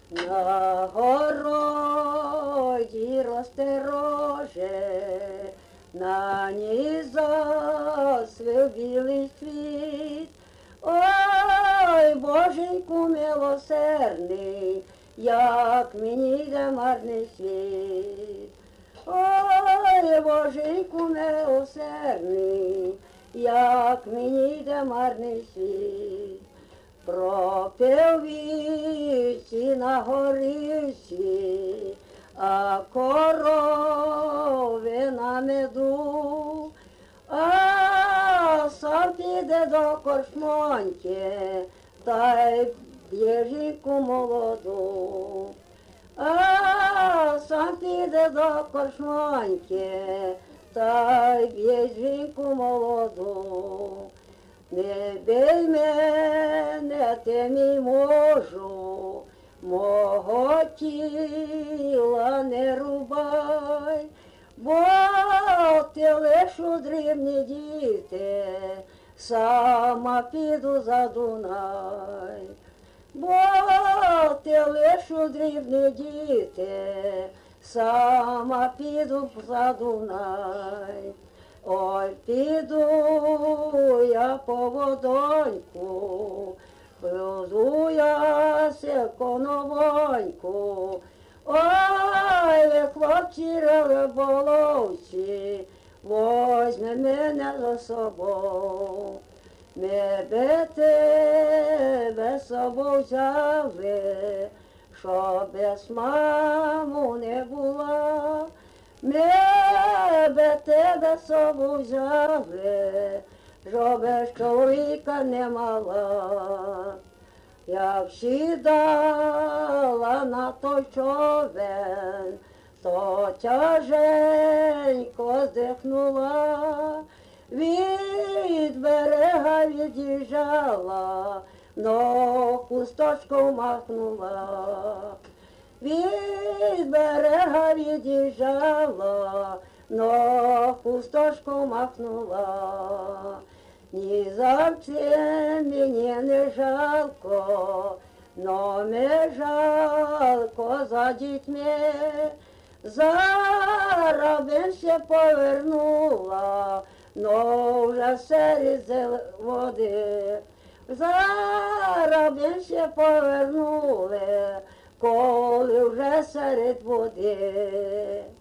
На городі росте роже, на ній засвив білий цвіт. Ой, Боженьку милосердний, як мені йде марний світ. Ой, Боженьку милосердний, як мені йде марний світ. Пропив вівці на горищі, а корови на меду, а сам піде до корчмоньки, та й б'є жінку молоду. А сам піде до корчмоньки, та й б'є жінку молоду. Не бий мене, ти мій можу, мого тіла не рубай, бо ти лиш у дрібні діти, сама піду за Дунай. Бо ти лиш у дрібні діти, сама піду за Дунай. Ой, піду я по водоньку, буду я коновоньку. Ой, ви, хлопці риболовці, возьми мене за собою. Ми би тебе з собою взяли, щоб без маму не була. Ми би тебе з собою взяли, щоб чоловіка не мала. Як сідала на той човен, то тяженько здихнула, від берега від'їжджала, но хусточку махнула. Від берега від'їжджала, но хусточку махнула. Ні зовсім мені не жалко, но не жалко за дітьми. Зараз б ще повернула, но вже серед води. Зараз б ще повернули, коли вже серед води.